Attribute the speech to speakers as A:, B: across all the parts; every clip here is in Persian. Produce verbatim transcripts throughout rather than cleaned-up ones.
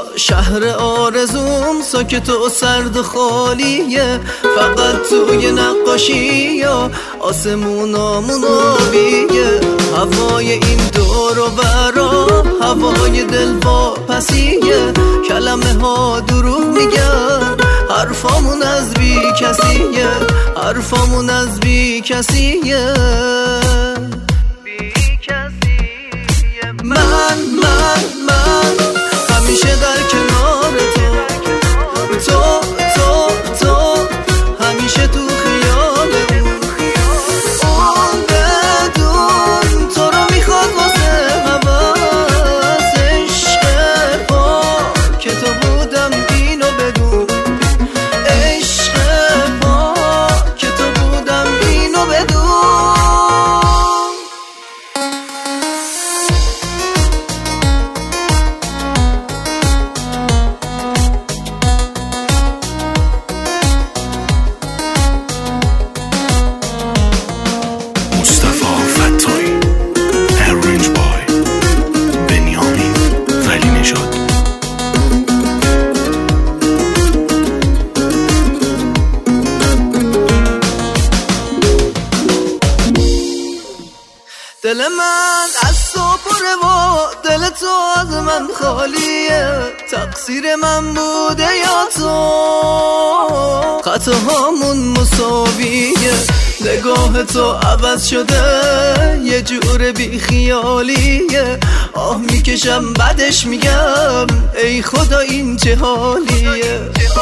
A: اینجا شهر آرزوم ساکت و سرد و خالیه، فقط توی نقاشی یا آسمونامون آبیه. هوای این دور و برا هوای دل واپسیه، کلمه ها دروغ میگن حرفامون از بی کسیه، حرفامون از بی کسیه. من من من همیشه در کنار تو، تو تو تو همیشه تو خیال اون، اون بدون تو رو میخواد واسه حواس. عشق با که تو بودم اینو بدون، عشق با که تو بودم اینو بدون. دل من از تو پره و دل تو از من خالیه، تقصیر من بوده یا تو؟ خطاهامون مساویه، نگاه تو عوض شده یه جور بی خیالیه. آه میکشم بعدش میگم ای خدا این چه حالیه.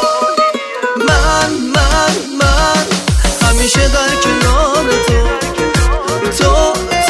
A: من من من همیشه در کنار تو، تو